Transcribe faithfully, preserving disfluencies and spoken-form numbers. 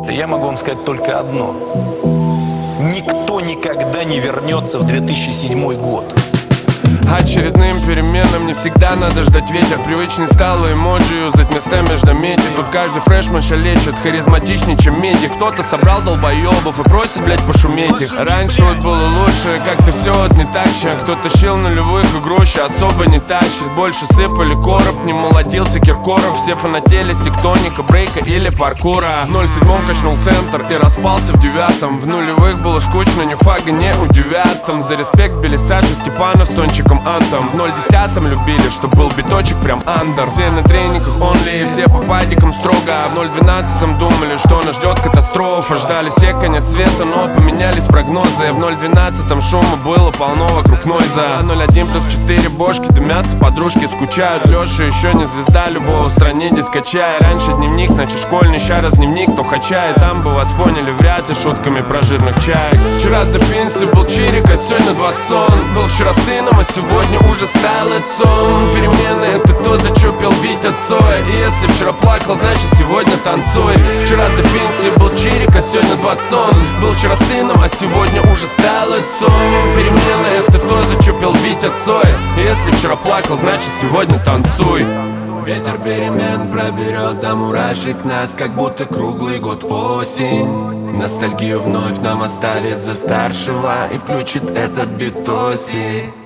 ребята, я могу вам сказать только одно. Никто никогда не вернется в две тысячи седьмой год. Очередным переменам не всегда надо ждать ветер. Привычный стало эмоджи юзать места между мети. Тут каждый фрешман лечит, харизматичнее, чем меди. Кто-то собрал долбоебов и просит, блять, пошуметь их. Раньше вот было лучше, как-то все вот не так же. Кто тащил нулевых и гроши особо не тащит. Больше сыпали короб, не молодился Киркоров. Все фанатели с тектоника, брейка или паркура. В ноль седьмом качнул центр и распался в девятом. В нулевых было скучно, ни фага не удивят. Там за респект били Саша Степанов с тончиком антом. В ноль десятом любили, чтоб был биточек прям андер. Все на тренингах онли, все по падикам строго. А в ноль двенадцатом думали, что нас ждет катастрофа. Ждали все конец света, но поменялись прогнозы. В ноль двенадцатом шума было полно вокруг нойза. А ноль один плюс четыре бошки дымятся, подружки скучают. Леша еще не звезда, любого в стране дискачая. Раньше дневник, значит школьный, ща раз дневник, то хачает. Там бы вас поняли вряд ли шутками про жирных чаек. Вчера до пенсии был чирик, а сегодня двадцон. Был вчера сыном, а сегодня уже стал отцом. Перемены — это то, за что пел Витя Цоя. И если вчера плакал, значит сегодня танцуй. Вчера до пенсии был чирик, а сегодня двадцон. Был вчера сыном, а сегодня уже стал отцом. Перемены — это то, за что пел Витя Цоя. И если вчера плакал, значит сегодня танцуй. Ветер перемен проберет до мурашек нас, как будто круглый год осень. Ностальгию вновь нам оставит за старшего и включит этот битоси.